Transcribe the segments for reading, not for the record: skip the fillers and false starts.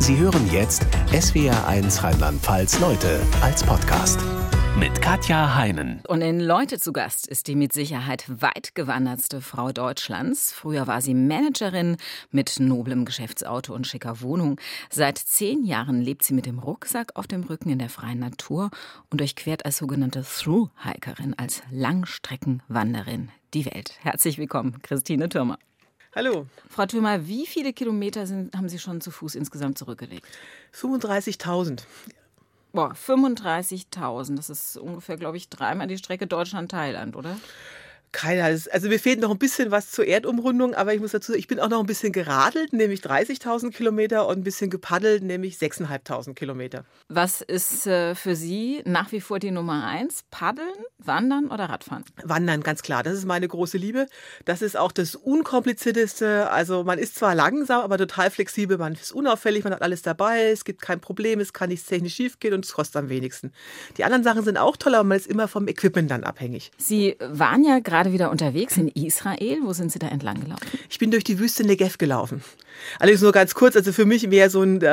Sie hören jetzt SWR1 Rheinland-Pfalz Leute als Podcast mit Katja Heinen. Und in Leute zu Gast ist die mit Sicherheit weit gewandertste Frau Deutschlands. Früher war sie Managerin mit noblem Geschäftsauto und schicker Wohnung. Seit 10 Jahren lebt sie mit dem Rucksack auf dem Rücken in der freien Natur und durchquert als sogenannte Thru-Hikerin, als Langstreckenwanderin die Welt. Herzlich willkommen, Christine Thürmer. Hallo. Frau Thürmer, wie viele Kilometer haben Sie schon zu Fuß insgesamt zurückgelegt? 35.000. Boah, 35.000. Das ist ungefähr, glaube ich, 3-mal die Strecke Deutschland-Thailand, oder? Keiner. Also mir fehlt noch ein bisschen was zur Erdumrundung, aber ich muss dazu sagen, ich bin auch noch ein bisschen geradelt, nämlich 30.000 Kilometer, und ein bisschen gepaddelt, nämlich 6.500 Kilometer. Was ist für Sie nach wie vor die Nummer 1? Paddeln, Wandern oder Radfahren? Wandern, ganz klar. Das ist meine große Liebe. Das ist auch das Unkomplizierteste. Also man ist zwar langsam, aber total flexibel. Man ist unauffällig, man hat alles dabei. Es gibt kein Problem, es kann nichts technisch schief gehen und es kostet am wenigsten. Die anderen Sachen sind auch toll, aber man ist immer vom Equipment dann abhängig. Sie waren ja gerade wieder unterwegs in Israel. Wo sind Sie da entlang gelaufen? Ich bin durch die Wüste Negev gelaufen. Allerdings nur ganz kurz, also für mich mehr so ein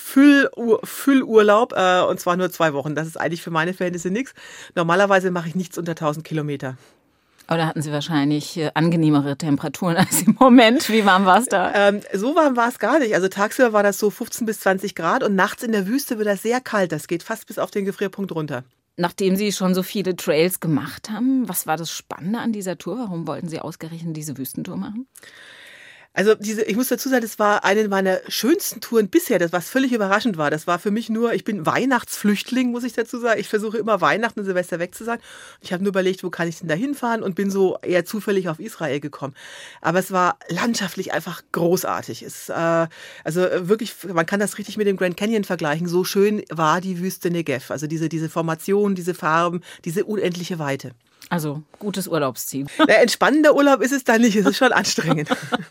Füllurlaub, und zwar nur 2 Wochen. Das ist eigentlich für meine Verhältnisse nichts. Normalerweise mache ich nichts unter 1.000 Kilometer. Aber da hatten Sie wahrscheinlich angenehmere Temperaturen als im Moment. Wie warm war es da? So warm war es gar nicht. Also tagsüber war das so 15 bis 20 Grad und nachts in der Wüste wird das sehr kalt. Das geht fast bis auf den Gefrierpunkt runter. Nachdem Sie schon so viele Trails gemacht haben, was war das Spannende an dieser Tour? Warum wollten Sie ausgerechnet diese Wüstentour machen? Also ich muss dazu sagen, das war eine meiner schönsten Touren bisher, das was völlig überraschend war. Das war für mich nur, ich bin Weihnachtsflüchtling, muss ich dazu sagen. Ich versuche immer Weihnachten und Silvester weg zu sein. Ich habe nur überlegt, wo kann ich denn da hinfahren, und bin so eher zufällig auf Israel gekommen. Aber es war landschaftlich einfach großartig. Also wirklich, man kann das richtig mit dem Grand Canyon vergleichen. So schön war die Wüste Negev. Also diese Formation, diese Farben, diese unendliche Weite. Also gutes Urlaubsziel. Entspannender Urlaub ist es da nicht, es ist schon anstrengend.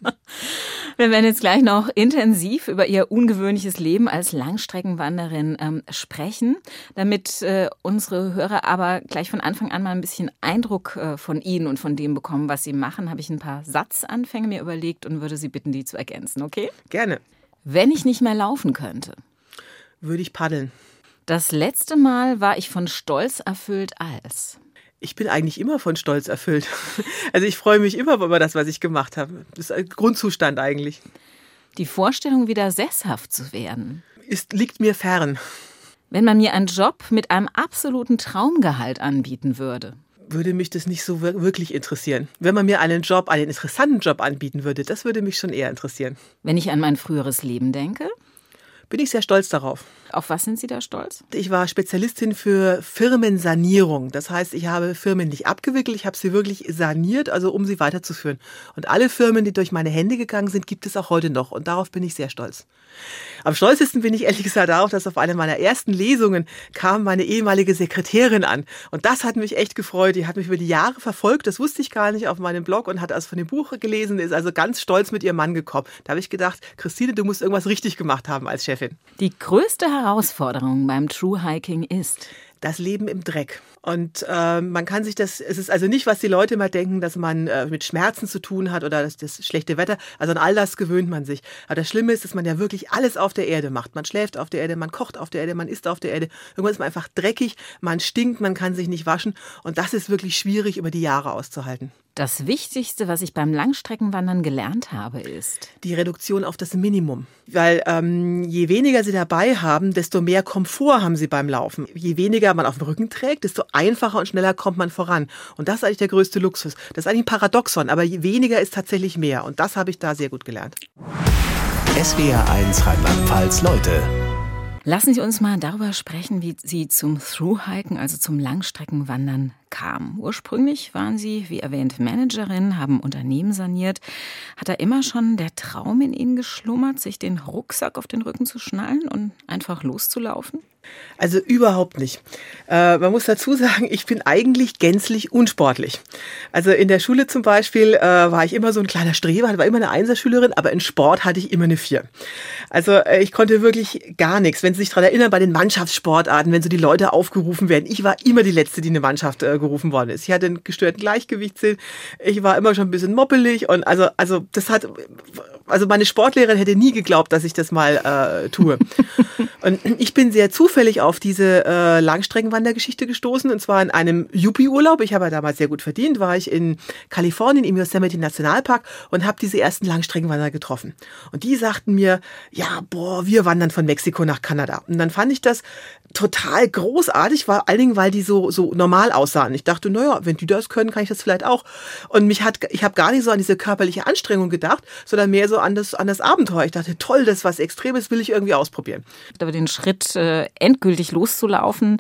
Wir werden jetzt gleich noch intensiv über Ihr ungewöhnliches Leben als Langstreckenwanderin sprechen. Damit unsere Hörer aber gleich von Anfang an mal ein bisschen Eindruck von Ihnen und von dem bekommen, was Sie machen, habe ich ein paar Satzanfänge mir überlegt und würde Sie bitten, die zu ergänzen, okay? Gerne. Wenn ich nicht mehr laufen könnte, würde ich paddeln. Das letzte Mal war ich von Stolz erfüllt als... Ich bin eigentlich immer von Stolz erfüllt. Also ich freue mich immer über das, was ich gemacht habe. Das ist ein Grundzustand eigentlich. Die Vorstellung, wieder sesshaft zu werden, liegt mir fern. Wenn man mir einen Job mit einem absoluten Traumgehalt anbieten würde, würde mich das nicht so wirklich interessieren. Wenn man mir einen interessanten Job anbieten würde, das würde mich schon eher interessieren. Wenn ich an mein früheres Leben denke, bin ich sehr stolz darauf. Auf was sind Sie da stolz? Ich war Spezialistin für Firmensanierung. Das heißt, ich habe Firmen nicht abgewickelt, ich habe sie wirklich saniert, also um sie weiterzuführen. Und alle Firmen, die durch meine Hände gegangen sind, gibt es auch heute noch. Und darauf bin ich sehr stolz. Am stolzesten bin ich ehrlich gesagt auch, dass auf einer meiner ersten Lesungen kam meine ehemalige Sekretärin an. Und das hat mich echt gefreut. Die hat mich über die Jahre verfolgt, das wusste ich gar nicht, auf meinem Blog, und hat also von dem Buch gelesen, ist also ganz stolz mit ihrem Mann gekommen. Da habe ich gedacht, Christine, du musst irgendwas richtig gemacht haben als Chefin. Die größte Herausforderung beim Thru-Hiking ist das Leben im Dreck. Und man kann sich es ist also nicht, was die Leute immer denken, dass man mit Schmerzen zu tun hat oder das schlechte Wetter. Also an all das gewöhnt man sich. Aber das Schlimme ist, dass man ja wirklich alles auf der Erde macht. Man schläft auf der Erde, man kocht auf der Erde, man isst auf der Erde. Irgendwann ist man einfach dreckig, man stinkt, man kann sich nicht waschen. Und das ist wirklich schwierig über die Jahre auszuhalten. Das Wichtigste, was ich beim Langstreckenwandern gelernt habe, ist die Reduktion auf das Minimum. Weil je weniger Sie dabei haben, desto mehr Komfort haben Sie beim Laufen. Je weniger man auf dem Rücken trägt, desto einfacher und schneller kommt man voran. Und das ist eigentlich der größte Luxus. Das ist eigentlich ein Paradoxon, aber je weniger ist tatsächlich mehr. Und das habe ich da sehr gut gelernt. SWR1 Rheinland-Pfalz Leute. Lassen Sie uns mal darüber sprechen, wie Sie zum Thru-Hiken, also zum Langstreckenwandern, kamen. Ursprünglich waren Sie, wie erwähnt, Managerin, haben Unternehmen saniert. Hat da immer schon der Traum in Ihnen geschlummert, sich den Rucksack auf den Rücken zu schnallen und einfach loszulaufen? Also überhaupt nicht. Man muss dazu sagen, ich bin eigentlich gänzlich unsportlich. Also in der Schule zum Beispiel war ich immer so ein kleiner Streber, war immer eine Einserschülerin, aber in Sport hatte ich immer eine 4. Also ich konnte wirklich gar nichts. Wenn Sie sich daran erinnern, bei den Mannschaftssportarten, wenn so die Leute aufgerufen werden, ich war immer die Letzte, die in eine Mannschaft gerufen worden ist. Ich hatte einen gestörten Gleichgewichtssinn, ich war immer schon ein bisschen moppelig und also meine Sportlehrerin hätte nie geglaubt, dass ich das mal tue. Und ich bin sehr zufällig auf diese Langstreckenwandergeschichte gestoßen, und zwar in einem Yuppie-Urlaub. Ich habe ja damals sehr gut verdient, war ich in Kalifornien im Yosemite Nationalpark und habe diese ersten Langstreckenwanderer getroffen. Und die sagten mir, ja, wir wandern von Mexiko nach Kanada. Und dann fand ich das total großartig, vor allen Dingen, weil die so normal aussahen. Ich dachte, naja, wenn die das können, kann ich das vielleicht auch. Und ich habe gar nicht so an diese körperliche Anstrengung gedacht, sondern mehr so an das Abenteuer. Ich dachte, toll, das ist was Extremes, will ich irgendwie ausprobieren. Aber den Schritt endgültig loszulaufen,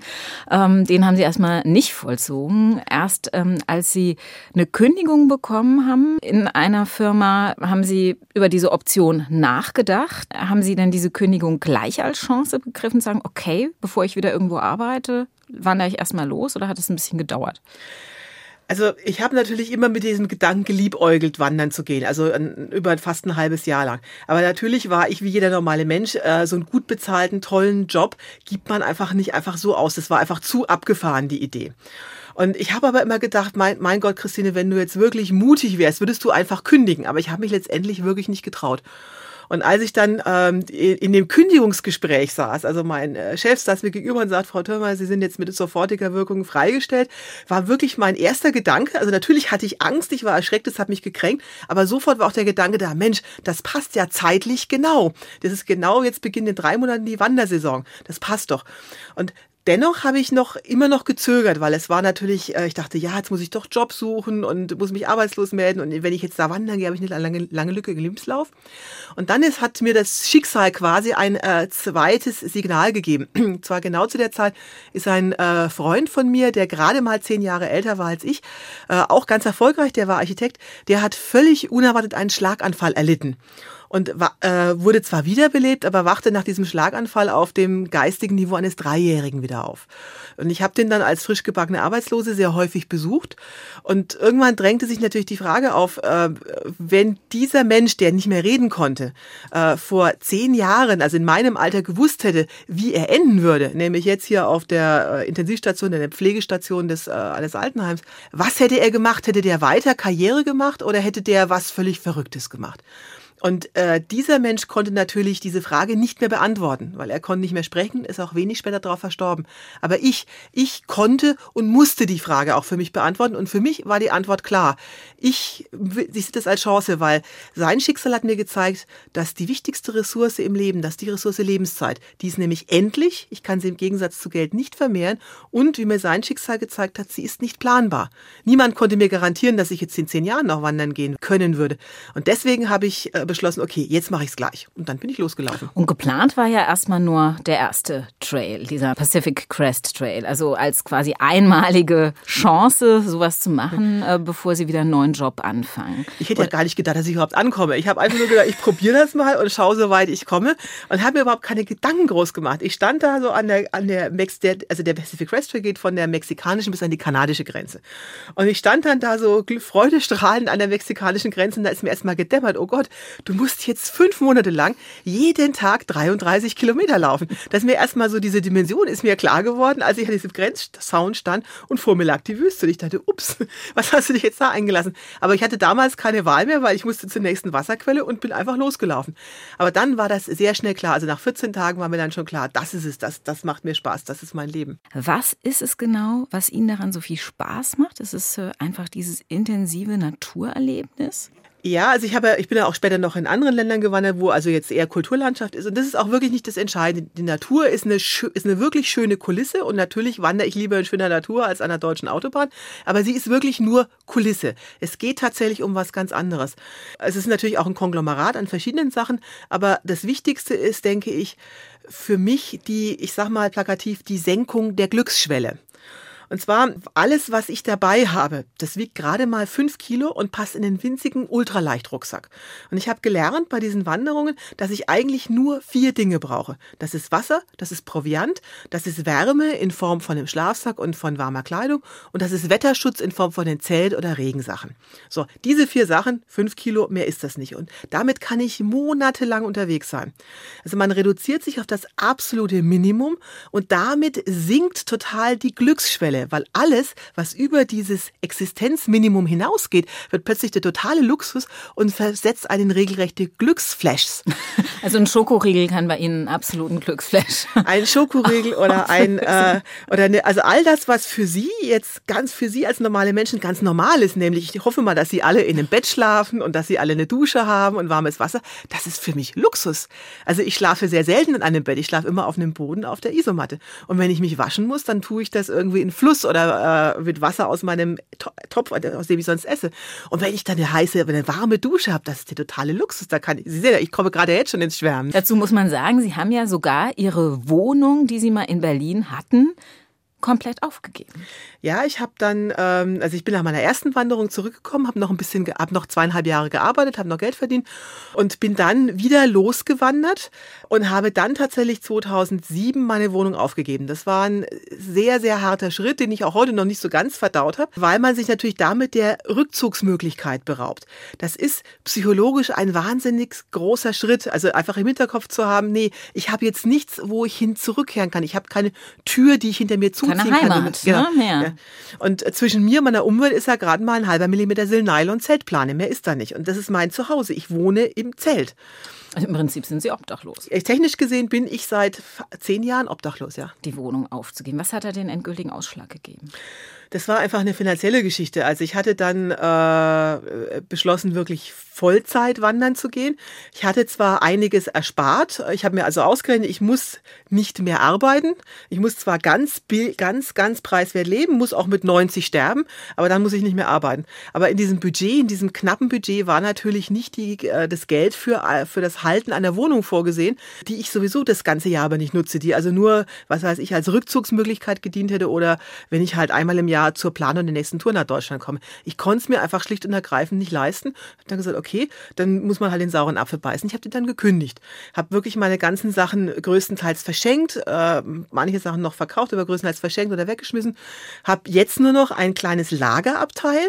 den haben Sie erstmal nicht vollzogen. Erst als Sie eine Kündigung bekommen haben in einer Firma, haben Sie über diese Option nachgedacht. Haben Sie denn diese Kündigung gleich als Chance begriffen, sagen, okay, bevor ich wieder irgendwo arbeite, wandere ich erstmal los, oder hat es ein bisschen gedauert? Also ich habe natürlich immer mit diesem Gedanken geliebäugelt, wandern zu gehen, also über fast ein halbes Jahr lang. Aber natürlich war ich wie jeder normale Mensch, so einen gut bezahlten, tollen Job gibt man einfach nicht einfach so aus. Das war einfach zu abgefahren, die Idee. Und ich habe aber immer gedacht, mein Gott, Christine, wenn du jetzt wirklich mutig wärst, würdest du einfach kündigen. Aber ich habe mich letztendlich wirklich nicht getraut. Und als ich dann in dem Kündigungsgespräch saß, also mein Chef saß mir gegenüber und sagt, Frau Thürmer, Sie sind jetzt mit sofortiger Wirkung freigestellt, war wirklich mein erster Gedanke. Also natürlich hatte ich Angst, ich war erschreckt, das hat mich gekränkt, aber sofort war auch der Gedanke da, Mensch, das passt ja zeitlich genau. Das ist genau, jetzt beginnt in 3 Monaten die Wandersaison. Das passt doch. Und dennoch habe ich immer noch gezögert, weil es war natürlich, ich dachte, ja, jetzt muss ich doch Job suchen und muss mich arbeitslos melden, und wenn ich jetzt da wandern gehe, habe ich eine lange Lücke im Lebenslauf. Und dann hat mir das Schicksal quasi ein zweites Signal gegeben. Und zwar genau zu der Zeit ist ein Freund von mir, der gerade mal 10 Jahre älter war als ich, auch ganz erfolgreich, der war Architekt, der hat völlig unerwartet einen Schlaganfall erlitten. Und wurde zwar wiederbelebt, aber wachte nach diesem Schlaganfall auf dem geistigen Niveau eines 3-Jährigen wieder auf. Und ich habe den dann als frisch gebackene Arbeitslose sehr häufig besucht. Und irgendwann drängte sich natürlich die Frage auf, wenn dieser Mensch, der nicht mehr reden konnte, vor 10 Jahren, also in meinem Alter, gewusst hätte, wie er enden würde, nämlich jetzt hier auf der Intensivstation, in der Pflegestation eines Altenheims, was hätte er gemacht? Hätte der weiter Karriere gemacht oder hätte der was völlig Verrücktes gemacht? Und dieser Mensch konnte natürlich diese Frage nicht mehr beantworten, weil er konnte nicht mehr sprechen, ist auch wenig später darauf verstorben. Aber ich konnte und musste die Frage auch für mich beantworten, und für mich war die Antwort klar. Ich sehe das als Chance, weil sein Schicksal hat mir gezeigt, dass die wichtigste Ressource im Leben, dass die Ressource Lebenszeit, die ist nämlich endlich, ich kann sie im Gegensatz zu Geld nicht vermehren, und wie mir sein Schicksal gezeigt hat, sie ist nicht planbar. Niemand konnte mir garantieren, dass ich jetzt in 10 Jahren noch wandern gehen können würde. Und deswegen habe ich beschlossen, okay, jetzt mache ich es gleich. Und dann bin ich losgelaufen. Und geplant war ja erstmal nur der erste Trail, dieser Pacific Crest Trail. Also als quasi einmalige Chance, sowas zu machen, bevor Sie wieder einen neuen Job anfangen. Ich hätte ja gar nicht gedacht, dass ich überhaupt ankomme. Ich habe einfach nur gedacht, ich probiere das mal und schaue, so weit ich komme. Und habe mir überhaupt keine Gedanken groß gemacht. Ich stand da so der Pacific Crest Trail geht von der mexikanischen bis an die kanadische Grenze. Und ich stand dann da so freudestrahlend an der mexikanischen Grenze, und da ist mir erstmal gedämmert, oh Gott, du musst jetzt 5 Monate lang jeden Tag 33 Kilometer laufen. Das ist mir erstmal so, diese Dimension ist mir klar geworden, als ich an diesem Grenzzaun stand und vor mir lag die Wüste. Und ich dachte, ups, was hast du dich jetzt da eingelassen? Aber ich hatte damals keine Wahl mehr, weil ich musste zur nächsten Wasserquelle und bin einfach losgelaufen. Aber dann war das sehr schnell klar. Also nach 14 Tagen war mir dann schon klar, das ist es, das macht mir Spaß, das ist mein Leben. Was ist es genau, was Ihnen daran so viel Spaß macht? Ist es einfach dieses intensive Naturerlebnis? Ja, also ich bin ja auch später noch in anderen Ländern gewandert, wo also jetzt eher Kulturlandschaft ist. Und das ist auch wirklich nicht das Entscheidende. Die Natur ist eine wirklich schöne Kulisse. Und natürlich wandere ich lieber in schöner Natur als an der deutschen Autobahn. Aber sie ist wirklich nur Kulisse. Es geht tatsächlich um was ganz anderes. Es ist natürlich auch ein Konglomerat an verschiedenen Sachen. Aber das Wichtigste ist, denke ich, für mich ich sag mal plakativ, die Senkung der Glücksschwelle. Und zwar alles, was ich dabei habe, das wiegt gerade mal 5 Kilo und passt in den winzigen Ultraleichtrucksack. Und ich habe gelernt bei diesen Wanderungen, dass ich eigentlich nur 4 Dinge brauche. Das ist Wasser, das ist Proviant, das ist Wärme in Form von einem Schlafsack und von warmer Kleidung und das ist Wetterschutz in Form von den Zelt- oder Regensachen. So, diese 4 Sachen, 5 Kilo, mehr ist das nicht. Und damit kann ich monatelang unterwegs sein. Also man reduziert sich auf das absolute Minimum und damit sinkt total die Glücksschwelle, weil alles, was über dieses Existenzminimum hinausgeht, wird plötzlich der totale Luxus und versetzt einen regelrechte Glücksflashs. Also ein Schokoriegel kann bei Ihnen einen absoluten Glücksflash. Ein Schokoriegel oder also all das, was für Sie jetzt ganz für Sie als normale Menschen ganz normal ist, nämlich ich hoffe mal, dass Sie alle in einem Bett schlafen und dass Sie alle eine Dusche haben und warmes Wasser, das ist für mich Luxus. Also ich schlafe sehr selten in einem Bett, ich schlafe immer auf einem Boden auf der Isomatte. Und wenn ich mich waschen muss, dann tue ich das irgendwie in Fluss oder mit Wasser aus meinem Topf, aus dem ich sonst esse. Und wenn ich dann eine warme Dusche habe, das ist der totale Luxus. Sie sehen ja, ich komme gerade jetzt schon ins Schwärmen. Dazu muss man sagen, Sie haben ja sogar Ihre Wohnung, die Sie mal in Berlin hatten, komplett aufgegeben. Ja, ich habe dann, ich bin nach meiner ersten Wanderung zurückgekommen, habe noch 2,5 Jahre gearbeitet, habe noch Geld verdient und bin dann wieder losgewandert und habe dann tatsächlich 2007 meine Wohnung aufgegeben. Das war ein sehr, sehr harter Schritt, den ich auch heute noch nicht so ganz verdaut habe, weil man sich natürlich damit der Rückzugsmöglichkeit beraubt. Das ist psychologisch ein wahnsinnig großer Schritt, also einfach im Hinterkopf zu haben, nee, ich habe jetzt nichts, wo ich hin zurückkehren kann. Ich habe keine Tür, die ich hinter mir zuziehen kann. Keine Heimat, genau. Ne? Ja. Ja. Und zwischen mir und meiner Umwelt ist ja gerade mal ein halber Millimeter Nylon-Zeltplane. Mehr ist da nicht. Und das ist mein Zuhause. Ich wohne im Zelt. Also im Prinzip sind Sie obdachlos. Technisch gesehen bin ich seit 10 Jahren obdachlos, ja. Die Wohnung aufzugeben. Was hat da den endgültigen Ausschlag gegeben? Das war einfach eine finanzielle Geschichte. Also ich hatte dann beschlossen, wirklich Vollzeit wandern zu gehen. Ich hatte zwar einiges erspart. Ich habe mir also ausgerechnet, ich muss nicht mehr arbeiten. Ich muss zwar ganz preiswert leben, muss auch mit 90 sterben, aber dann muss ich nicht mehr arbeiten. Aber in diesem Budget, in diesem knappen Budget war natürlich nicht das Geld für das Halten einer Wohnung vorgesehen, die ich sowieso das ganze Jahr aber nicht nutze, die also nur, was weiß ich, als Rückzugsmöglichkeit gedient hätte oder wenn ich halt einmal im Jahr zur Planung der nächsten Tour nach Deutschland komme. Ich konnte es mir einfach schlicht und ergreifend nicht leisten. Habe dann gesagt, okay, dann muss man halt den sauren Apfel beißen. Ich habe die dann gekündigt. Habe wirklich meine ganzen Sachen größtenteils verschenkt, manche Sachen noch verkauft, aber größtenteils verschenkt oder weggeschmissen. Habe jetzt nur noch ein kleines Lagerabteil,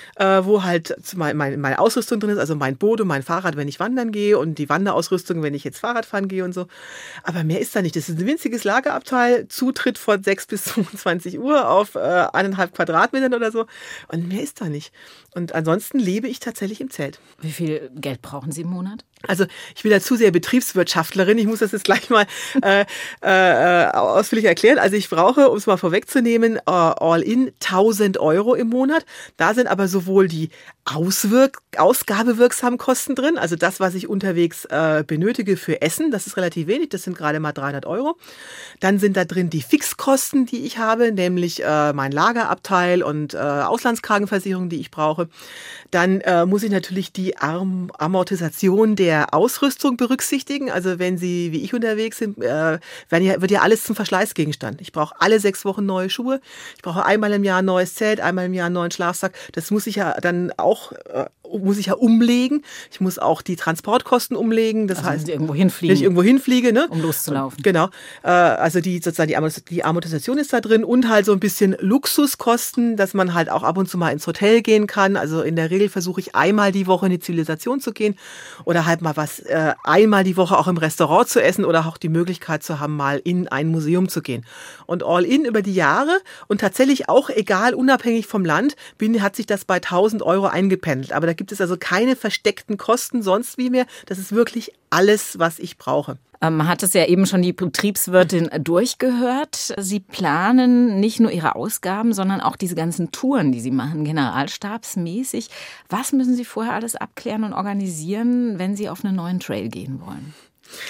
wo halt meine Ausrüstung drin ist, also mein Boot und mein Fahrrad, wenn ich wandern gehe und die Wanderausrüstung, wenn ich jetzt Fahrrad fahren gehe und so. Aber mehr ist da nicht. Das ist ein winziges Lagerabteil, Zutritt von 6 bis 22 Uhr auf 1,5 Quadratmetern oder so. Und mehr ist da nicht. Und ansonsten lebe ich tatsächlich im Zelt. Wie viel Geld brauchen Sie im Monat? Also ich bin da zu sehr Betriebswirtschaftlerin. Ich muss das jetzt gleich mal ausführlich erklären. Also ich brauche, um es mal vorwegzunehmen, all in 1.000 Euro im Monat. Da sind aber sowohl die ausgabewirksamen Kosten drin, also das, was ich unterwegs benötige für Essen, das ist relativ wenig, das sind gerade mal 300 Euro. Dann sind da drin die Fixkosten, die ich habe, nämlich mein Lagerabteil und Auslandskrankenversicherung, die ich brauche. Dann muss ich natürlich die Amortisation der Ausrüstung berücksichtigen. Also wenn Sie wie ich unterwegs sind, wird ja alles zum Verschleißgegenstand. Ich brauche alle 6 Wochen neue Schuhe. Ich brauche einmal im Jahr ein neues Zelt, einmal im Jahr einen neuen Schlafsack. Das muss ich ja dann auch umlegen. Ich muss auch die Transportkosten umlegen. Das heißt, wenn ich irgendwo hinfliege, ne? Um loszulaufen. Genau. Also die Amortisation ist da drin und halt so ein bisschen Luxuskosten, dass man halt auch ab und zu mal ins Hotel gehen kann. Also in der Regel versuche ich einmal die Woche in die Zivilisation zu gehen oder halt mal einmal die Woche auch im Restaurant zu essen oder auch die Möglichkeit zu haben, mal in ein Museum zu gehen. Und all in über die Jahre und tatsächlich auch egal, unabhängig vom Land, hat sich das bei 1.000 Euro eingependelt. Aber da gibt es also keine versteckten Kosten sonst wie mehr. Das ist wirklich alles, was ich brauche. Man hat es ja eben schon die Betriebswirtin durchgehört. Sie planen nicht nur Ihre Ausgaben, sondern auch diese ganzen Touren, die Sie machen, generalstabsmäßig. Was müssen Sie vorher alles abklären und organisieren, wenn Sie auf einen neuen Trail gehen wollen?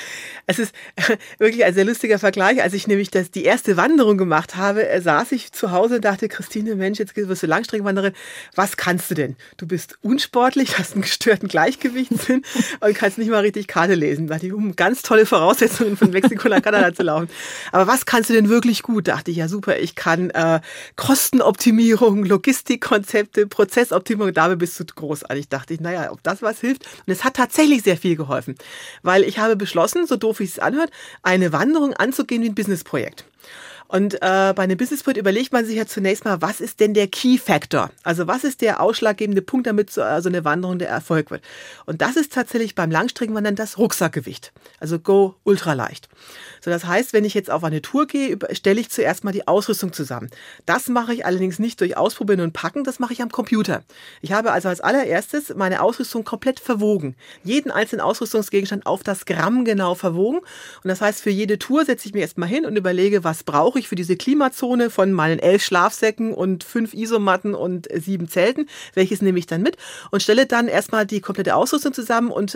Es ist wirklich ein sehr lustiger Vergleich. Als ich nämlich die erste Wanderung gemacht habe, saß ich zu Hause und dachte, Christine, Mensch, jetzt wirst du Langstreckenwanderin. Was kannst du denn? Du bist unsportlich, hast einen gestörten Gleichgewichtssinn und kannst nicht mal richtig Karte lesen. Da dachte ich, ganz tolle Voraussetzungen, von Mexiko nach Kanada zu laufen. Aber was kannst du denn wirklich gut? Da dachte ich, ja super, ich kann Kostenoptimierung, Logistikkonzepte, Prozessoptimierung, dabei bist du großartig. Dachte ich, naja, ob das was hilft. Und es hat tatsächlich sehr viel geholfen, weil ich habe beschlossen, so doof wie es anhört, eine Wanderung anzugehen wie ein Businessprojekt. Und bei einem Businessprojekt überlegt man sich ja zunächst mal, was ist denn der Key Factor? Also was ist der ausschlaggebende Punkt, damit so eine Wanderung der Erfolg wird? Und das ist tatsächlich beim Langstreckenwandern das Rucksackgewicht. Also Go ultraleicht. So, das heißt, wenn ich jetzt auf eine Tour gehe, stelle ich zuerst mal die Ausrüstung zusammen. Das mache ich allerdings nicht durch Ausprobieren und Packen, das mache ich am Computer. Ich habe also als allererstes meine Ausrüstung komplett verwogen. Jeden einzelnen Ausrüstungsgegenstand auf das Gramm genau verwogen. Und das heißt, für jede Tour setze ich mir erstmal hin und überlege, was brauche ich für diese Klimazone von meinen 11 Schlafsäcken und 5 Isomatten und 7 Zelten. Welches nehme ich dann mit? Und stelle dann erstmal die komplette Ausrüstung zusammen und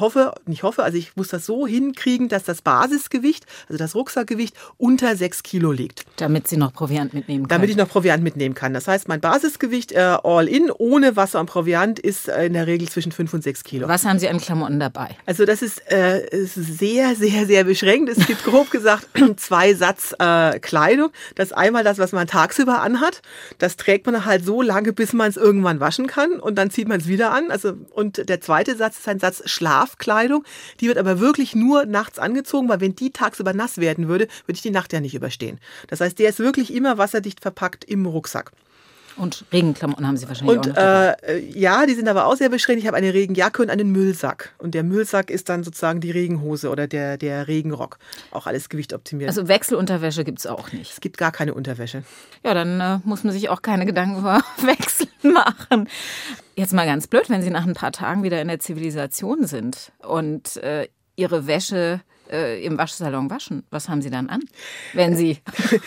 ich muss das so hinkriegen, dass das Basisgewicht, also das Rucksackgewicht, unter 6 Kilo liegt. Damit Sie noch Proviant mitnehmen können. Damit ich noch Proviant mitnehmen kann. Das heißt, mein Basisgewicht all in, ohne Wasser und Proviant, ist in der Regel zwischen 5 und 6 Kilo. Was haben Sie an Klamotten dabei? Also das ist sehr, sehr, sehr beschränkt. Es gibt grob gesagt 2 Satz Kleidung. Das ist einmal das, was man tagsüber anhat. Das trägt man halt so lange, bis man es irgendwann waschen kann. Und dann zieht man es wieder an. Und der zweite Satz ist ein Satz Schlafkleidung. Die wird aber wirklich nur nachts angezogen, weil wenn die tagsüber nass werden würde ich die Nacht ja nicht überstehen. Das heißt, der ist wirklich immer wasserdicht verpackt im Rucksack. Und Regenklamotten haben Sie wahrscheinlich auch noch dabei. Ja, die sind aber auch sehr beschränkt. Ich habe eine Regenjacke und einen Müllsack. Und der Müllsack ist dann sozusagen die Regenhose oder der Regenrock. Auch alles gewichtoptimiert. Also Wechselunterwäsche gibt es auch nicht? Es gibt gar keine Unterwäsche. Ja, dann muss man sich auch keine Gedanken über Wechseln machen. Jetzt mal ganz blöd, wenn Sie nach ein paar Tagen wieder in der Zivilisation sind und Ihre Wäsche im Waschsalon waschen. Was haben Sie dann an, wenn Sie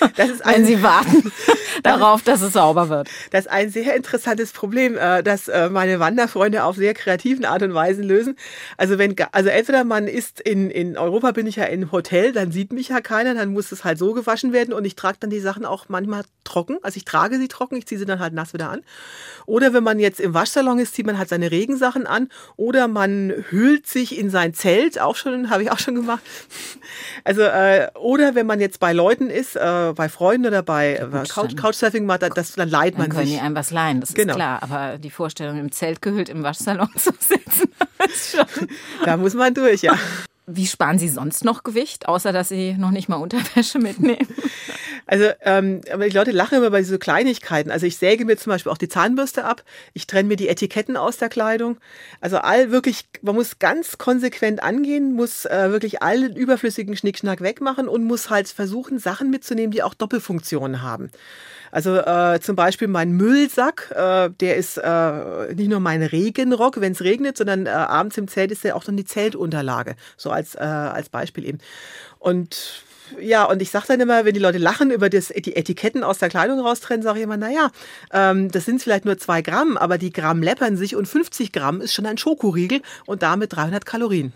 warten darauf, dass es sauber wird? Das ist ein sehr interessantes Problem, das meine Wanderfreunde auf sehr kreativen Art und Weise lösen. Also entweder man ist in Europa, bin ich ja im Hotel, dann sieht mich ja keiner, dann muss es halt so gewaschen werden und ich trage dann die Sachen auch manchmal trocken. Also ich trage sie trocken, ich ziehe sie dann halt nass wieder an. Oder wenn man jetzt im Waschsalon ist, zieht man halt seine Regensachen an oder man hüllt sich in sein Zelt, habe ich auch schon gemacht. Also, oder wenn man jetzt bei Leuten ist, bei Freunden oder bei Couchsurfing macht, dann leiht man sich. Dann können die einem was leihen, das ist klar. Aber die Vorstellung, im Zelt gehüllt im Waschsalon zu sitzen, ist schon... Da muss man durch, ja. Wie sparen Sie sonst noch Gewicht, außer dass Sie noch nicht mal Unterwäsche mitnehmen? Also, aber die Leute lachen immer bei so Kleinigkeiten. Also ich säge mir zum Beispiel auch die Zahnbürste ab. Ich trenne mir die Etiketten aus der Kleidung. Also man muss ganz konsequent angehen, muss wirklich allen überflüssigen Schnickschnack wegmachen und muss halt versuchen, Sachen mitzunehmen, die auch Doppelfunktionen haben. Also zum Beispiel mein Müllsack, der ist nicht nur mein Regenrock, wenn es regnet, sondern abends im Zelt ist der auch dann die Zeltunterlage. So als Beispiel eben. Und ich sage dann immer, wenn die Leute lachen über die Etiketten aus der Kleidung raustrennen, sage ich immer, das sind vielleicht nur 2 Gramm, aber die Gramm läppern sich und 50 Gramm ist schon ein Schokoriegel und damit 300 Kalorien.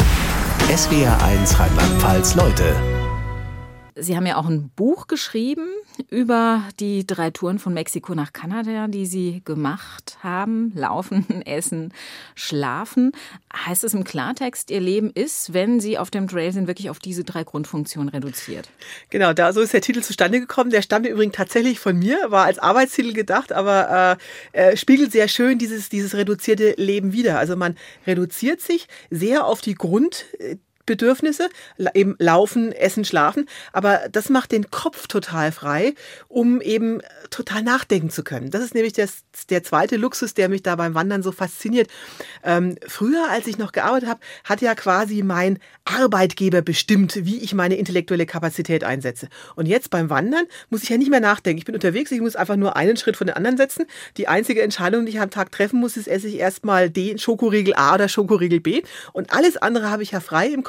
SWR1 Rheinland-Pfalz Leute. Sie haben ja auch ein Buch geschrieben über die 3 Touren von Mexiko nach Kanada, die Sie gemacht haben. Laufen, essen, schlafen. Heißt es im Klartext, Ihr Leben ist, wenn Sie auf dem Trail sind, wirklich auf diese 3 Grundfunktionen reduziert? Genau, so ist der Titel zustande gekommen. Der stammt übrigens tatsächlich von mir, war als Arbeitstitel gedacht, aber spiegelt sehr schön dieses reduzierte Leben wider. Also man reduziert sich sehr auf die Grundbedürfnisse, eben laufen, essen, schlafen. Aber das macht den Kopf total frei, um eben total nachdenken zu können. Das ist nämlich der zweite Luxus, der mich da beim Wandern so fasziniert. Früher, als ich noch gearbeitet habe, hat ja quasi mein Arbeitgeber bestimmt, wie ich meine intellektuelle Kapazität einsetze. Und jetzt beim Wandern muss ich ja nicht mehr nachdenken. Ich bin unterwegs, ich muss einfach nur einen Schritt von den anderen setzen. Die einzige Entscheidung, die ich am Tag treffen muss, ist, esse ich erstmal den Schokoriegel A oder Schokoriegel B. Und alles andere habe ich ja frei im Kopf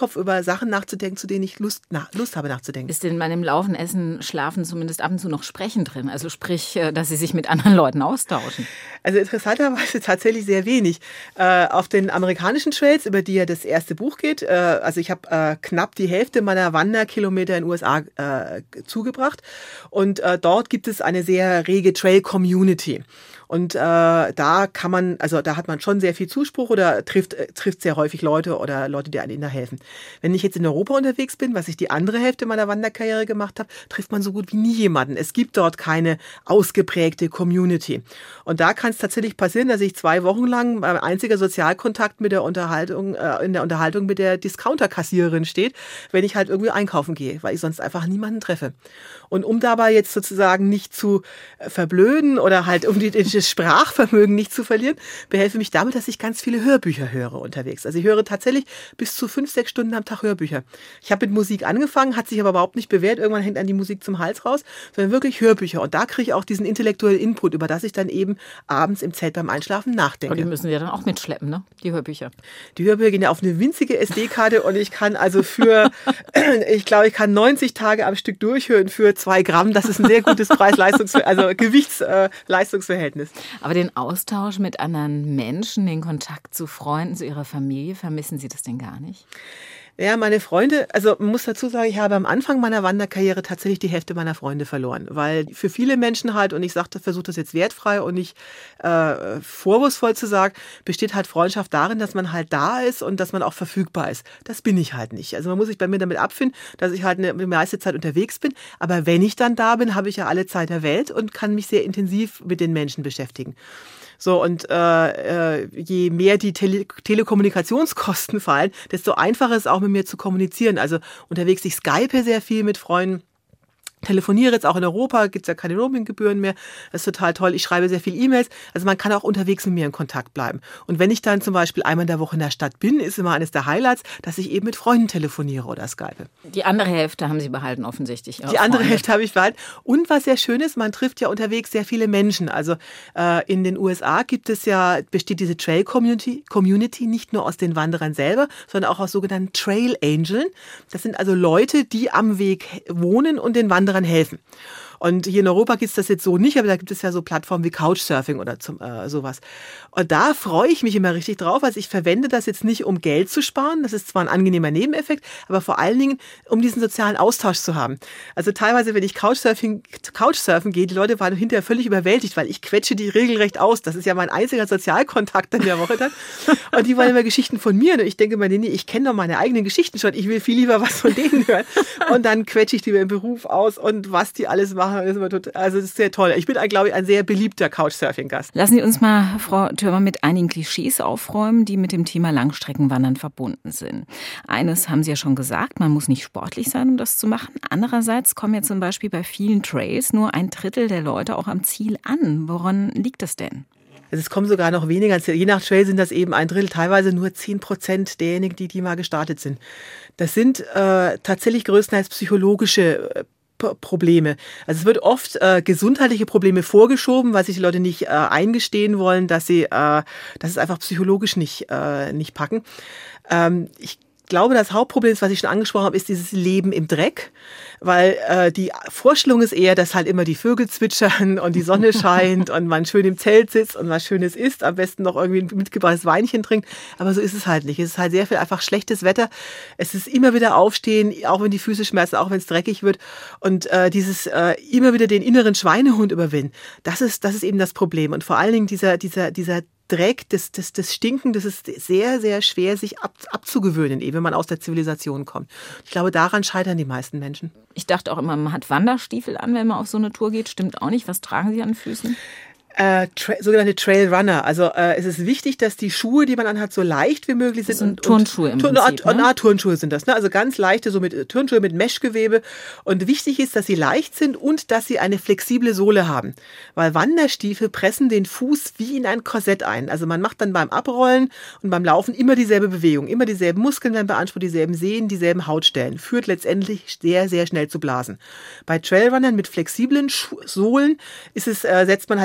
darauf, über Sachen nachzudenken, zu denen ich Lust habe nachzudenken. Ist denn bei dem Laufen, Essen, Schlafen zumindest ab und zu noch Sprechen drin? Also sprich, dass Sie sich mit anderen Leuten austauschen? Also interessanterweise tatsächlich sehr wenig. Auf den amerikanischen Trails, über die ja das erste Buch geht, also ich habe knapp die Hälfte meiner Wanderkilometer in den USA zugebracht und dort gibt es eine sehr rege Trail-Community. Und da hat man schon sehr viel Zuspruch oder trifft sehr häufig Leute oder Leute, die einem da helfen. Wenn ich jetzt in Europa unterwegs bin, was ich die andere Hälfte meiner Wanderkarriere gemacht habe, trifft man so gut wie nie jemanden. Es gibt dort keine ausgeprägte Community. Und da kann es tatsächlich passieren, dass ich 2 Wochen lang mein einziger Sozialkontakt in der Unterhaltung mit der Discounter-Kassiererin steht, wenn ich halt irgendwie einkaufen gehe, weil ich sonst einfach niemanden treffe. Und um dabei jetzt sozusagen nicht zu verblöden oder halt um das Sprachvermögen nicht zu verlieren, behelfe mich damit, dass ich ganz viele Hörbücher höre unterwegs. Also ich höre tatsächlich bis zu 5-6 Stunden am Tag Hörbücher. Ich habe mit Musik angefangen, hat sich aber überhaupt nicht bewährt. Irgendwann hängt an die Musik zum Hals raus, sondern wirklich Hörbücher. Und da kriege ich auch diesen intellektuellen Input, über das ich dann eben abends im Zelt beim Einschlafen nachdenke. Und die müssen ja dann auch mitschleppen, ne? Die Hörbücher. Die Hörbücher gehen ja auf eine winzige SD-Karte und ich kann also ich kann 90 Tage am Stück durchhören für 2 Gramm. Das ist ein sehr gutes Gewichts-Leistungsverhältnis. Aber den Austausch mit anderen Menschen, den Kontakt zu Freunden, zu Ihrer Familie, vermissen Sie das denn gar nicht? Ja, meine Freunde, also man muss dazu sagen, ich habe am Anfang meiner Wanderkarriere tatsächlich die Hälfte meiner Freunde verloren, weil für viele Menschen halt, und ich versuche das jetzt wertfrei und nicht vorwurfsvoll zu sagen, besteht halt Freundschaft darin, dass man halt da ist und dass man auch verfügbar ist. Das bin ich halt nicht. Also man muss sich bei mir damit abfinden, dass ich halt die meiste Zeit unterwegs bin, aber wenn ich dann da bin, habe ich ja alle Zeit der Welt und kann mich sehr intensiv mit den Menschen beschäftigen. So, und je mehr die Telekommunikationskosten fallen, desto einfacher ist es auch mit mir zu kommunizieren. Also unterwegs, ich skype sehr viel mit Freunden. Telefoniere jetzt auch in Europa, gibt es ja keine Roaming-Gebühren mehr. Das ist total toll. Ich schreibe sehr viel E-Mails. Also man kann auch unterwegs mit mir in Kontakt bleiben. Und wenn ich dann zum Beispiel einmal in der Woche in der Stadt bin, ist immer eines der Highlights, dass ich eben mit Freunden telefoniere oder skype. Die andere Hälfte haben Sie behalten offensichtlich. Die andere Hälfte habe ich behalten. Und was sehr schön ist, man trifft ja unterwegs sehr viele Menschen. Also in den USA besteht diese Trail-Community nicht nur aus den Wanderern selber, sondern auch aus sogenannten Trail-Angeln. Das sind also Leute, die am Weg wohnen und den Wanderern helfen. Und hier in Europa gibt es das jetzt so nicht, aber da gibt es ja so Plattformen wie Couchsurfing oder sowas. Und da freue ich mich immer richtig drauf. Also ich verwende das jetzt nicht, um Geld zu sparen. Das ist zwar ein angenehmer Nebeneffekt, aber vor allen Dingen, um diesen sozialen Austausch zu haben. Also teilweise, wenn ich Couchsurfen gehe, die Leute waren hinterher völlig überwältigt, weil ich quetsche die regelrecht aus. Das ist ja mein einziger Sozialkontakt in der Woche dann. Und die wollen immer Geschichten von mir. Und ich denke mir, nee, ich kenne doch meine eigenen Geschichten schon. Ich will viel lieber was von denen hören. Und dann quetsche ich die im Beruf aus und was die alles machen. Das ist sehr toll. Ich bin, glaube ich, ein sehr beliebter Couchsurfing-Gast. Lassen Sie uns mal, Frau Thürmer, mit einigen Klischees aufräumen, die mit dem Thema Langstreckenwandern verbunden sind. Eines haben Sie ja schon gesagt, man muss nicht sportlich sein, um das zu machen. Andererseits kommen ja zum Beispiel bei vielen Trails nur 1/3 der Leute auch am Ziel an. Woran liegt das denn? Also es kommen sogar noch weniger. Je nach Trail sind das eben 1/3, teilweise nur 10% derjenigen, die mal gestartet sind. Das sind tatsächlich größtenteils psychologische Probleme. Also es wird oft gesundheitliche Probleme vorgeschoben, weil sich die Leute nicht eingestehen wollen, dass es einfach psychologisch nicht packen. Ich glaube, das Hauptproblem ist, was ich schon angesprochen habe, ist dieses Leben im Dreck, weil die Vorstellung ist eher, dass halt immer die Vögel zwitschern und die Sonne scheint und man schön im Zelt sitzt und was Schönes isst, am besten noch irgendwie ein mitgebrachtes Weinchen trinkt, aber so ist es halt nicht. Es ist halt sehr viel einfach schlechtes Wetter. Es ist immer wieder aufstehen, auch wenn die Füße schmerzen, auch wenn es dreckig wird und dieses immer wieder den inneren Schweinehund überwinden. Das ist eben das Problem und vor allen Dingen dieser Dreck, das Stinken, das ist sehr, sehr schwer, sich abzugewöhnen, wenn man aus der Zivilisation kommt. Ich glaube, daran scheitern die meisten Menschen. Ich dachte auch immer, man hat Wanderstiefel an, wenn man auf so eine Tour geht. Stimmt auch nicht. Was tragen Sie an den Füßen? Sogenannte Trailrunner. Also es ist wichtig, dass die Schuhe, die man anhat, so leicht wie möglich sind. Das sind Turnschuhe im Prinzip, ne? Turnschuhe sind das. Ne? Also ganz leichte, Turnschuhe mit Meshgewebe. Und wichtig ist, dass sie leicht sind und dass sie eine flexible Sohle haben. Weil Wanderstiefel pressen den Fuß wie in ein Korsett ein. Also man macht dann beim Abrollen und beim Laufen immer dieselbe Bewegung. Immer dieselben Muskeln werden beansprucht, dieselben Sehnen, dieselben Hautstellen. Führt letztendlich sehr, sehr schnell zu Blasen. Bei Trailrunnern mit flexiblen Sohlen setzt man halt den Fuß immer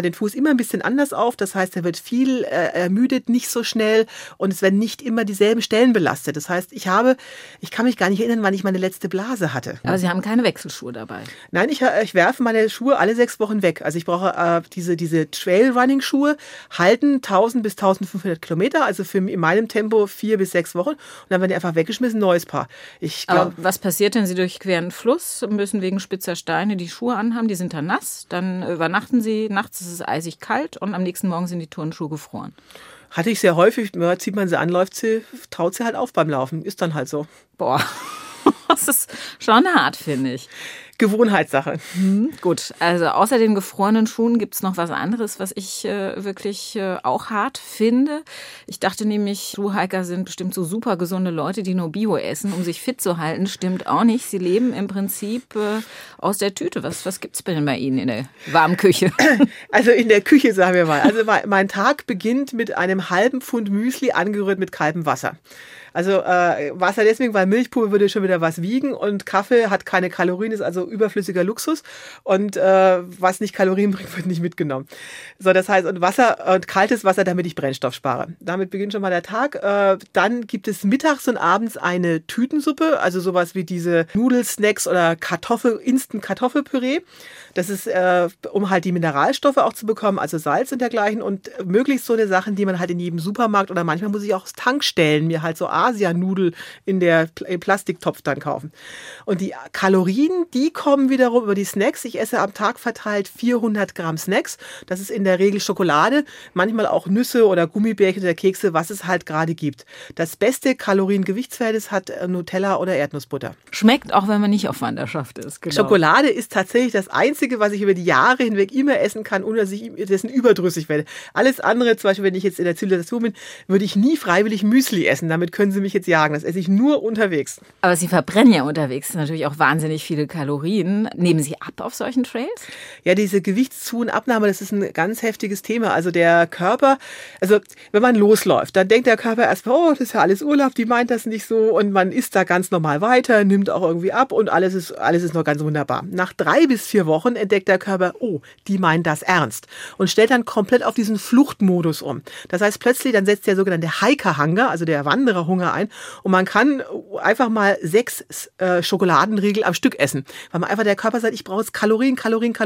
immer ein bisschen anders auf. Das heißt, er wird viel ermüdet, nicht so schnell und es werden nicht immer dieselben Stellen belastet. Das heißt, ich kann mich gar nicht erinnern, wann ich meine letzte Blase hatte. Aber Sie haben keine Wechselschuhe dabei? Nein, ich werfe meine Schuhe alle 6 Wochen weg. Also ich brauche diese Trail-Running-Schuhe, halten 1000 bis 1500 Kilometer, also in meinem Tempo 4 bis 6 Wochen und dann werden die einfach weggeschmissen, neues Paar. Aber was passiert, wenn Sie durchqueren Fluss, müssen wegen spitzer Steine die Schuhe anhaben, die sind dann nass, dann übernachten Sie, nachts ist es eisig kalt und am nächsten Morgen sind die Turnschuhe gefroren. Hatte ich sehr häufig, zieht man sie an, taut sie halt auf beim Laufen, ist dann halt so. Boah, das ist schon hart, finde ich. Gewohnheitssache. Gut, also außer den gefrorenen Schuhen gibt es noch was anderes, was ich wirklich auch hart finde. Ich dachte nämlich, Schuhhiker sind bestimmt so super gesunde Leute, die nur Bio essen, um sich fit zu halten. Stimmt auch nicht. Sie leben im Prinzip aus der Tüte. Was gibt es denn bei Ihnen in der warmen Küche? Also in der Küche, sagen wir mal. Also mein Tag beginnt mit einem halben Pfund Müsli angerührt mit kaltem Wasser. Also Wasser deswegen, weil Milchpulver würde schon wieder was wiegen und Kaffee hat keine Kalorien, ist also überflüssiger Luxus und was nicht Kalorien bringt, wird nicht mitgenommen. So, das heißt, und kaltes Wasser, damit ich Brennstoff spare. Damit beginnt schon mal der Tag. Dann gibt es mittags und abends eine Tütensuppe, also sowas wie diese Nudelsnacks oder Instant-Kartoffelpüree. Das ist, um halt die Mineralstoffe auch zu bekommen, also Salz und dergleichen und möglichst so eine Sachen, die man halt in jedem Supermarkt oder manchmal muss ich auch aus Tankstellen mir halt so Asianudel im Plastiktopf dann kaufen. Und die Kalorien, die kommen wiederum über die Snacks. Ich esse am Tag verteilt 400 Gramm Snacks. Das ist in der Regel Schokolade, manchmal auch Nüsse oder Gummibärchen oder Kekse, was es halt gerade gibt. Das beste Kalorien-Gewichtsverhältnis hat Nutella oder Erdnussbutter. Schmeckt auch, wenn man nicht auf Wanderschaft ist. Genau. Schokolade ist tatsächlich das Einzige, was ich über die Jahre hinweg immer essen kann, ohne dass ich dessen überdrüssig werde. Alles andere, zum Beispiel, wenn ich jetzt in der Zivilisation bin, würde ich nie freiwillig Müsli essen. Damit können Sie mich jetzt jagen. Das esse ich nur unterwegs. Aber Sie verbrennen ja unterwegs natürlich auch wahnsinnig viele Kalorien. Nehmen Sie ab auf solchen Trails? Ja, diese Gewichtszu- und Abnahme, das ist ein ganz heftiges Thema. Also der Körper, also wenn man losläuft, dann denkt der Körper erstmal, oh, das ist ja alles Urlaub, die meint das nicht so und man isst da ganz normal weiter, nimmt auch irgendwie ab und alles ist noch ganz wunderbar. Nach 3 bis 4 Wochen entdeckt der Körper, oh, die meint das ernst und stellt dann komplett auf diesen Fluchtmodus um. Das heißt plötzlich, dann setzt der sogenannte Hiker-Hunger, also der Wandererhunger ein und man kann einfach mal 6 Schokoladenriegel am Stück essen, weil man einfach der Körper sagt, ich brauche jetzt Kalorien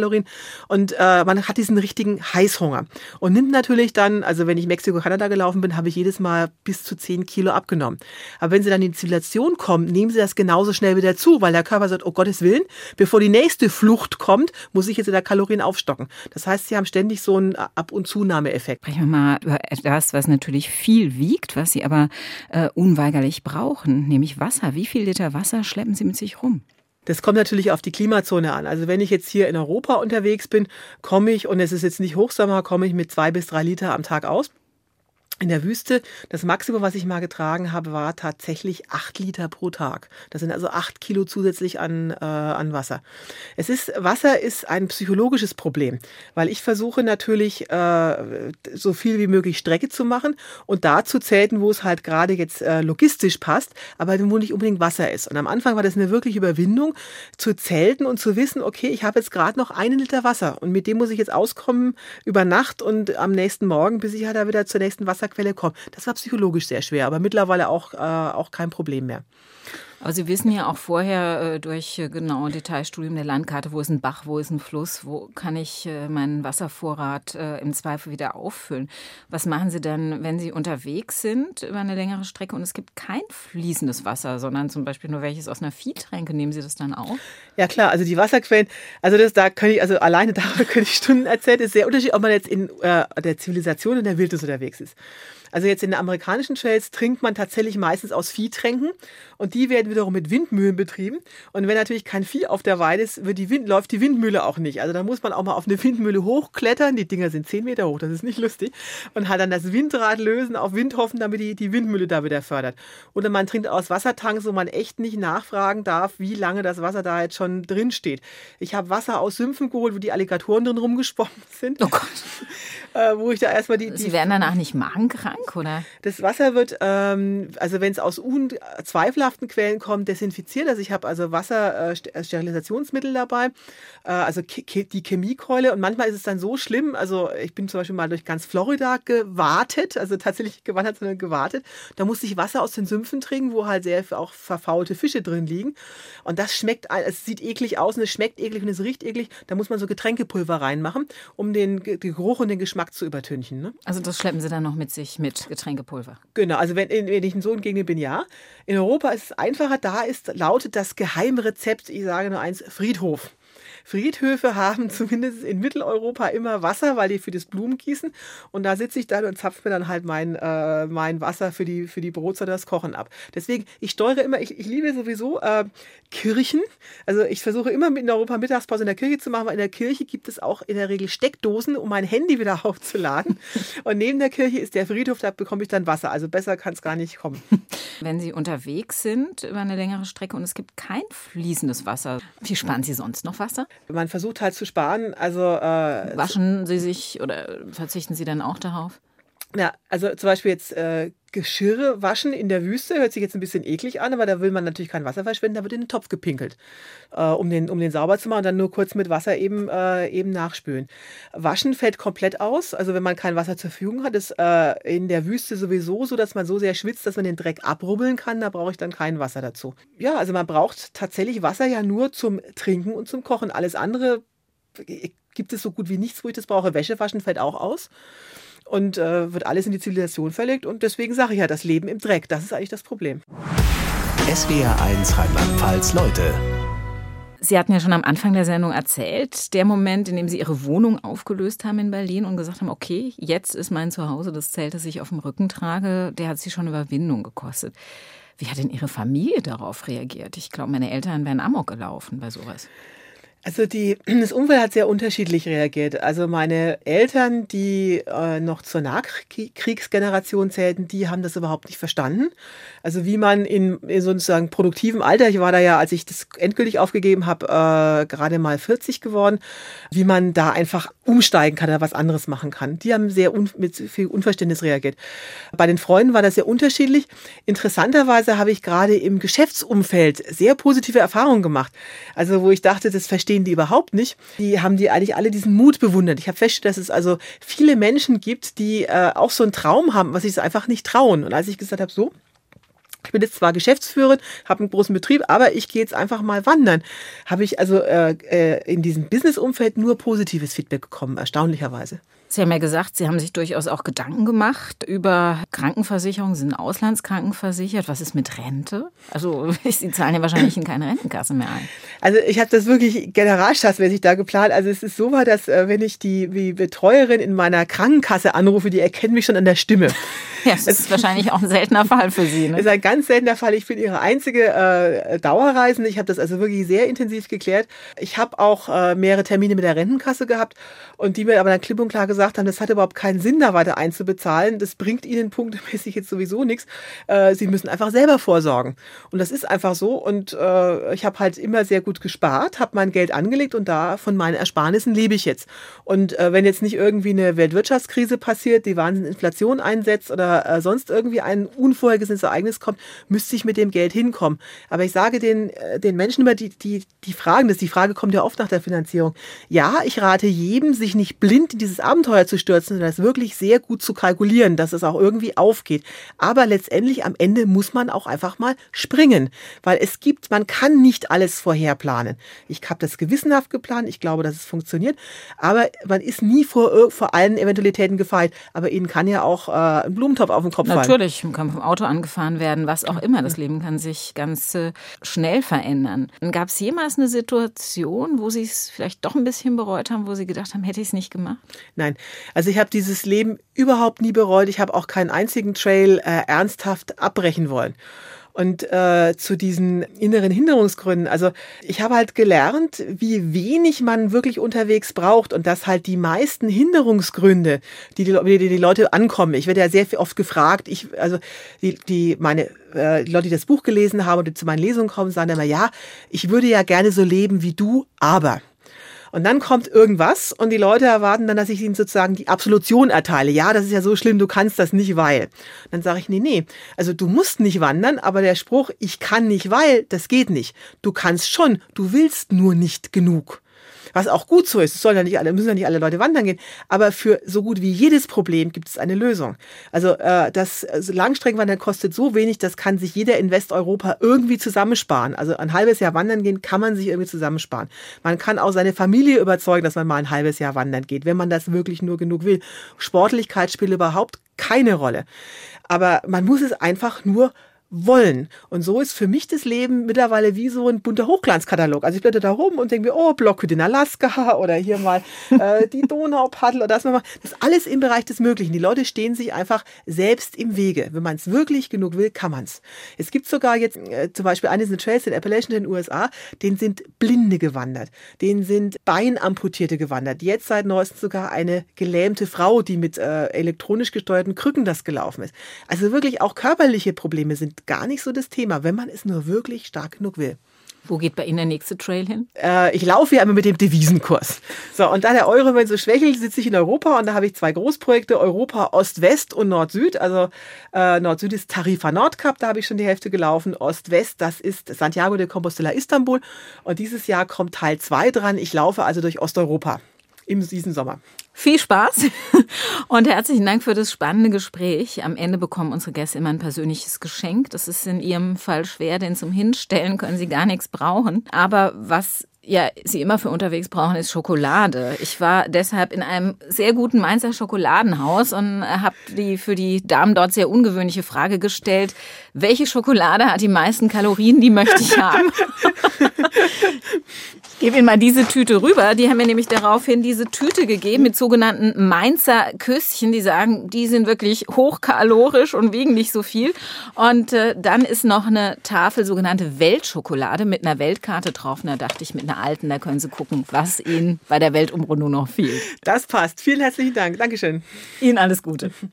und man hat diesen richtigen Heißhunger und nimmt natürlich dann, also wenn ich Mexiko-Kanada gelaufen bin, habe ich jedes Mal bis zu 10 Kilo abgenommen. Aber wenn Sie dann in die Zivilisation kommen, nehmen Sie das genauso schnell wieder zu, weil der Körper sagt, oh Gottes Willen, bevor die nächste Flucht kommt, muss ich jetzt in der Kalorien aufstocken. Das heißt, Sie haben ständig so einen Ab- und Zunahmeeffekt. Sprechen wir mal über etwas, was natürlich viel wiegt, was Sie aber unweigerlich brauchen, nämlich Wasser. Wie viel Liter Wasser schleppen Sie mit sich rum? Das kommt natürlich auf die Klimazone an. Also wenn ich jetzt hier in Europa unterwegs bin, komme ich, und es ist jetzt nicht Hochsommer, komme ich mit 2 bis 3 Liter am Tag aus. In der Wüste, das Maximum, was ich mal getragen habe, war tatsächlich 8 Liter pro Tag. Das sind also 8 Kilo zusätzlich an Wasser. Wasser ist ein psychologisches Problem, weil ich versuche natürlich, so viel wie möglich Strecke zu machen und da zu zelten, wo es halt gerade jetzt logistisch passt, aber wo nicht unbedingt Wasser ist. Und am Anfang war das eine wirkliche Überwindung, zu zelten und zu wissen, okay, ich habe jetzt gerade noch 1 Liter Wasser und mit dem muss ich jetzt auskommen über Nacht und am nächsten Morgen, bis ich halt da wieder zur nächsten Wasserquelle komme. Das war psychologisch sehr schwer, aber mittlerweile auch kein Problem mehr. Aber Sie wissen ja auch vorher durch genau Detailstudium der Landkarte, wo ist ein Bach, wo ist ein Fluss, wo kann ich meinen Wasservorrat im Zweifel wieder auffüllen. Was machen Sie dann, wenn Sie unterwegs sind über eine längere Strecke und es gibt kein fließendes Wasser, sondern zum Beispiel nur welches aus einer Viehtränke? Nehmen Sie das dann auf? Ja klar, also die Wasserquellen, alleine darüber könnte ich Stunden erzählen, ist sehr unterschiedlich, ob man jetzt in der Zivilisation in der Wildnis unterwegs ist. Also jetzt in den amerikanischen Trails trinkt man tatsächlich meistens aus Viehtränken und die werden wiederum mit Windmühlen betrieben. Und wenn natürlich kein Vieh auf der Weide ist, läuft die Windmühle auch nicht. Also da muss man auch mal auf eine Windmühle hochklettern. Die Dinger sind 10 Meter hoch, das ist nicht lustig. Und halt dann das Windrad lösen, auf Wind hoffen, damit die Windmühle da wieder fördert. Oder man trinkt aus Wassertanks, wo man echt nicht nachfragen darf, wie lange das Wasser da jetzt schon drin steht. Ich habe Wasser aus Sümpfen geholt, wo die Alligatoren drin rumgeschwommen sind. Oh Gott. Wo ich da erstmal Sie werden danach nicht magenkrank? krank, oder? Das Wasser wird, also wenn es aus zweifelhaften Quellen kommt, desinfiziert. Also ich habe also Sterilisationsmittel dabei, also die Chemiekeule. Und manchmal ist es dann so schlimm, also ich bin zum Beispiel mal durch ganz Florida gewartet, also tatsächlich nicht gewandert, sondern gewartet. Da musste ich Wasser aus den Sümpfen trinken, wo halt sehr auch verfaulte Fische drin liegen. Und das schmeckt, es sieht eklig aus und es schmeckt eklig und es riecht eklig. Da muss man so Getränkepulver reinmachen, um den Geruch und den Geschmack zu übertünchen. Ne? Also das schleppen Sie dann noch mit sich, mit Getränkepulver? Genau, also wenn ich in so einer Gegend bin, ja. In Europa ist es einfacher, lautet das geheime Rezept, ich sage nur eins, Friedhof. Friedhöfe haben zumindest in Mitteleuropa immer Wasser, weil die für das Blumengießen. Und da sitze ich dann und zapfe mir dann halt mein Wasser für die Brotzeit oder das Kochen ab. Deswegen, ich steuere immer, ich liebe sowieso Kirchen. Also ich versuche immer in Europa Mittagspause in der Kirche zu machen, weil in der Kirche gibt es auch in der Regel Steckdosen, um mein Handy wieder aufzuladen. Und neben der Kirche ist der Friedhof, da bekomme ich dann Wasser. Also besser kann es gar nicht kommen. Wenn Sie unterwegs sind über eine längere Strecke und es gibt kein fließendes Wasser, wie sparen Sie sonst noch Wasser? Man versucht halt zu sparen. Also waschen Sie sich oder verzichten Sie dann auch darauf? Ja, also zum Beispiel jetzt Geschirre waschen in der Wüste, hört sich jetzt ein bisschen eklig an, aber da will man natürlich kein Wasser verschwenden, da wird in den Topf gepinkelt, um den sauber zu machen und dann nur kurz mit Wasser eben nachspülen. Waschen fällt komplett aus, also wenn man kein Wasser zur Verfügung hat, ist in der Wüste sowieso so, dass man so sehr schwitzt, dass man den Dreck abrubbeln kann, da brauche ich dann kein Wasser dazu. Ja, also man braucht tatsächlich Wasser ja nur zum Trinken und zum Kochen. Alles andere gibt es so gut wie nichts, wo ich das brauche. Wäsche waschen fällt auch aus. Und wird alles in die Zivilisation verlegt. Und deswegen sage ich ja, das Leben im Dreck, das ist eigentlich das Problem. SWR1 Rheinland-Pfalz Leute. Sie hatten ja schon am Anfang der Sendung erzählt, der Moment, in dem Sie Ihre Wohnung aufgelöst haben in Berlin und gesagt haben, okay, jetzt ist mein Zuhause, das Zelt, das ich auf dem Rücken trage, der hat Sie schon Überwindung gekostet. Wie hat denn Ihre Familie darauf reagiert? Ich glaube, meine Eltern wären amok gelaufen bei sowas. Also das Umfeld hat sehr unterschiedlich reagiert. Also meine Eltern, die noch zur Nachkriegsgeneration zählten, die haben das überhaupt nicht verstanden. Also wie man in sozusagen produktivem Alter, ich war da ja, als ich das endgültig aufgegeben habe, gerade mal 40 geworden, wie man da einfach umsteigen kann oder was anderes machen kann. Die haben mit viel Unverständnis reagiert. Bei den Freunden war das sehr unterschiedlich. Interessanterweise habe ich gerade im Geschäftsumfeld sehr positive Erfahrungen gemacht. Also wo ich dachte, das verstehen die überhaupt nicht. Die haben eigentlich alle diesen Mut bewundert. Ich habe festgestellt, dass es also viele Menschen gibt, die auch so einen Traum haben, was sich einfach nicht trauen. Und als ich gesagt habe, so, ich bin jetzt zwar Geschäftsführerin, habe einen großen Betrieb, aber ich gehe jetzt einfach mal wandern, habe ich also in diesem Business-Umfeld nur positives Feedback bekommen, erstaunlicherweise. Sie haben ja gesagt, Sie haben sich durchaus auch Gedanken gemacht über Krankenversicherung, sind auslandskrankenversichert. Was ist mit Rente? Also Sie zahlen ja wahrscheinlich in keine Rentenkasse mehr ein. Also ich habe das wirklich generalstaatsmäßig da geplant. Also es ist so weit, dass wenn ich die Betreuerin in meiner Krankenkasse anrufe, die erkennt mich schon an der Stimme. Ja, das ist wahrscheinlich auch ein seltener Fall für Sie. Ne? Das ist ein ganz seltener Fall. Ich bin Ihre einzige Dauerreisende. Ich habe das also wirklich sehr intensiv geklärt. Ich habe auch mehrere Termine mit der Rentenkasse gehabt und die mir aber dann klipp und klar gesagt haben, das hat überhaupt keinen Sinn, da weiter einzubezahlen. Das bringt Ihnen punktemäßig jetzt sowieso nichts. Sie müssen einfach selber vorsorgen. Und das ist einfach so. Und ich habe halt immer sehr gut gespart, habe mein Geld angelegt und da von meinen Ersparnissen lebe ich jetzt. Und wenn jetzt nicht irgendwie eine Weltwirtschaftskrise passiert, die Wahnsinnsinflation einsetzt oder sonst irgendwie ein unvorhergesehenes Ereignis kommt, müsste ich mit dem Geld hinkommen. Aber ich sage den Menschen immer, die fragen das, die Frage kommt ja oft nach der Finanzierung. Ja, ich rate jedem, sich nicht blind in dieses Abenteuer zu stürzen, sondern das wirklich sehr gut zu kalkulieren, dass es auch irgendwie aufgeht. Aber letztendlich am Ende muss man auch einfach mal springen, weil man kann nicht alles vorherplanen. Ich habe das gewissenhaft geplant, ich glaube, dass es funktioniert, aber man ist nie vor allen Eventualitäten gefeit. Aber Ihnen kann ja auch ein Blumentopf auf den Kopf fallen. Natürlich, man kann vom Auto angefahren werden, was auch immer. Das Leben kann sich ganz schnell verändern. Gab es jemals eine Situation, wo Sie es vielleicht doch ein bisschen bereut haben, wo Sie gedacht haben, hätte ich es nicht gemacht? Nein, also ich habe dieses Leben überhaupt nie bereut. Ich habe auch keinen einzigen Trail ernsthaft abbrechen wollen. Und zu diesen inneren Hinderungsgründen, also ich habe halt gelernt, wie wenig man wirklich unterwegs braucht und dass halt die meisten Hinderungsgründe, die Leute ankommen. Ich werde ja sehr oft gefragt, die Leute, die das Buch gelesen haben und die zu meinen Lesungen kommen, sagen immer, ja, ich würde ja gerne so leben wie du, aber... Und dann kommt irgendwas und die Leute erwarten dann, dass ich ihnen sozusagen die Absolution erteile. Ja, das ist ja so schlimm, du kannst das nicht, weil. Dann sage ich, nee, also du musst nicht wandern, aber der Spruch, ich kann nicht, weil, das geht nicht. Du kannst schon, du willst nur nicht genug. Was auch gut so ist, müssen ja nicht alle Leute wandern gehen, aber für so gut wie jedes Problem gibt es eine Lösung. Also das Langstreckenwandern kostet so wenig, das kann sich jeder in Westeuropa irgendwie zusammensparen. Also ein halbes Jahr wandern gehen kann man sich irgendwie zusammensparen. Man kann auch seine Familie überzeugen, dass man mal ein halbes Jahr wandern geht, wenn man das wirklich nur genug will. Sportlichkeit spielt überhaupt keine Rolle. Aber man muss es einfach nur wollen. Und so ist für mich das Leben mittlerweile wie so ein bunter Hochglanzkatalog. Also ich blätter da rum und denke mir, oh, Blockhütte in Alaska oder hier mal die Donaupaddel oder das mal. Das ist alles im Bereich des Möglichen. Die Leute stehen sich einfach selbst im Wege. Wenn man es wirklich genug will, kann man es. Es gibt sogar jetzt zum Beispiel einen Trails in Appalachian in den USA, denen sind Blinde gewandert. Denen sind Beinamputierte gewandert. Jetzt seit neuestem sogar eine gelähmte Frau, die mit elektronisch gesteuerten Krücken das gelaufen ist. Also wirklich auch körperliche Probleme sind gar nicht so das Thema, wenn man es nur wirklich stark genug will. Wo geht bei Ihnen der nächste Trail hin? Ich laufe ja immer mit dem Devisenkurs. So, und da der Euro immer so schwächelt, sitze ich in Europa und da habe ich 2 Großprojekte, Europa Ost-West und Nord-Süd. Also Nord-Süd ist Tarifa Nordkap, da habe ich schon die Hälfte gelaufen. Ost-West, das ist Santiago de Compostela Istanbul. Und dieses Jahr kommt Teil 2 dran. Ich laufe also durch Osteuropa in diesem Sommer. Viel Spaß und herzlichen Dank für das spannende Gespräch. Am Ende bekommen unsere Gäste immer ein persönliches Geschenk. Das ist in Ihrem Fall schwer, denn zum Hinstellen können Sie gar nichts brauchen. Aber was Sie immer für unterwegs brauchen, ist Schokolade. Ich war deshalb in einem sehr guten Mainzer Schokoladenhaus und habe für die Damen dort sehr ungewöhnliche Frage gestellt: Welche Schokolade hat die meisten Kalorien, die möchte ich haben? Ich gebe Ihnen mal diese Tüte rüber. Die haben mir nämlich daraufhin diese Tüte gegeben mit sogenannten Mainzer Küsschen. Die sagen, die sind wirklich hochkalorisch und wiegen nicht so viel. Und dann ist noch eine Tafel sogenannte Weltschokolade mit einer Weltkarte drauf. Und da dachte ich, mit einer alten, da können Sie gucken, was Ihnen bei der Weltumrundung noch fehlt. Das passt. Vielen herzlichen Dank. Dankeschön. Ihnen alles Gute.